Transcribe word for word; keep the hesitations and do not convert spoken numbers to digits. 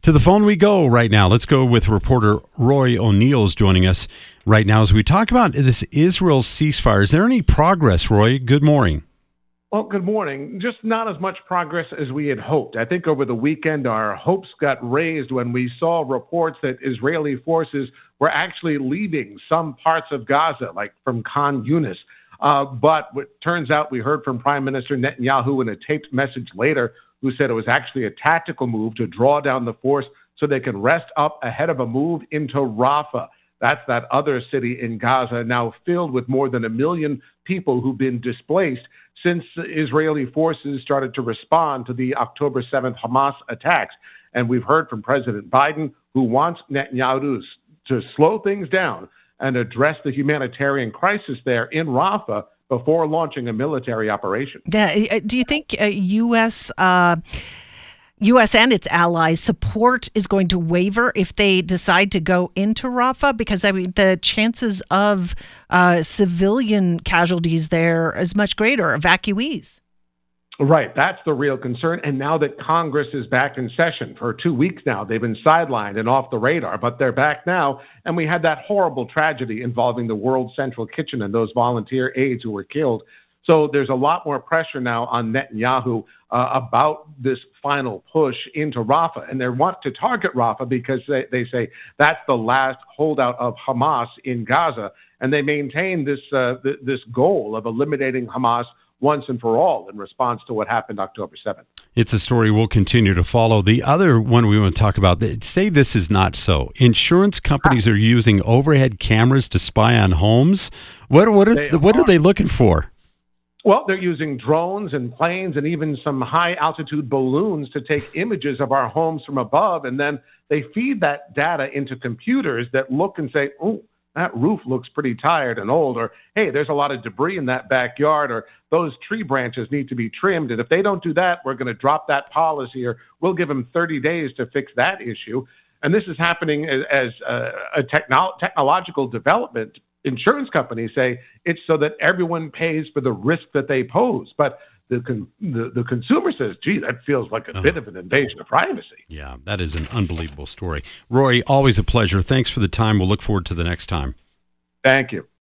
To the phone we go right now. Let's go with reporter Roy O'Neill's joining us right now as we talk about this Israel ceasefire. Is there any progress, Roy? Good morning. Well, good morning. Just not as much progress as we had hoped. I think over the weekend, our hopes got raised when we saw reports that Israeli forces were actually leaving some parts of Gaza, like from Khan Yunis. Uh, but what turns out, we heard from Prime Minister Netanyahu in a taped message later, who said it was actually a tactical move to draw down the force so they can rest up ahead of a move into Rafah. That's that other city in Gaza, now filled with more than a million people who've been displaced since Israeli forces started to respond to the October seventh Hamas attacks. And we've heard from President Biden, who wants Netanyahu to slow things down and address the humanitarian crisis there in Rafah before launching a military operation. Yeah. Do you think uh, U S Uh... U S and its allies' support is going to waver if they decide to go into Rafah? Because I mean, the chances of uh, civilian casualties there is much greater, evacuees. Right. That's the real concern. And now that Congress is back in session for two weeks now, they've been sidelined and off the radar, but they're back now. And we had that horrible tragedy involving the World Central Kitchen and those volunteer aides who were killed. So there's a lot more pressure now on Netanyahu uh, about this final push into Rafah. And they want to target Rafah because they, they say that's the last holdout of Hamas in Gaza. And they maintain this, uh, th- this goal of eliminating Hamas once and for all in response to what happened October seventh. It's a story we'll continue to follow. The other one we want to talk about, say this is not so. Insurance companies are using overhead cameras to spy on homes. What, what, are, what are they looking for? Well, they're using drones and planes and even some high-altitude balloons to take images of our homes from above, and then they feed that data into computers that look and say, oh, that roof looks pretty tired and old, or, hey, there's a lot of debris in that backyard, or those tree branches need to be trimmed, and if they don't do that, we're going to drop that policy, or we'll give them thirty days to fix that issue. And this is happening as, as a, a technolo- technological development. Insurance companies say it's so that everyone pays for the risk that they pose. But the con- the, the consumer says, gee, that feels like a oh. bit of an invasion of privacy. Yeah, that is an unbelievable story. Roy, always a pleasure. Thanks for the time. We'll look forward to the next time. Thank you.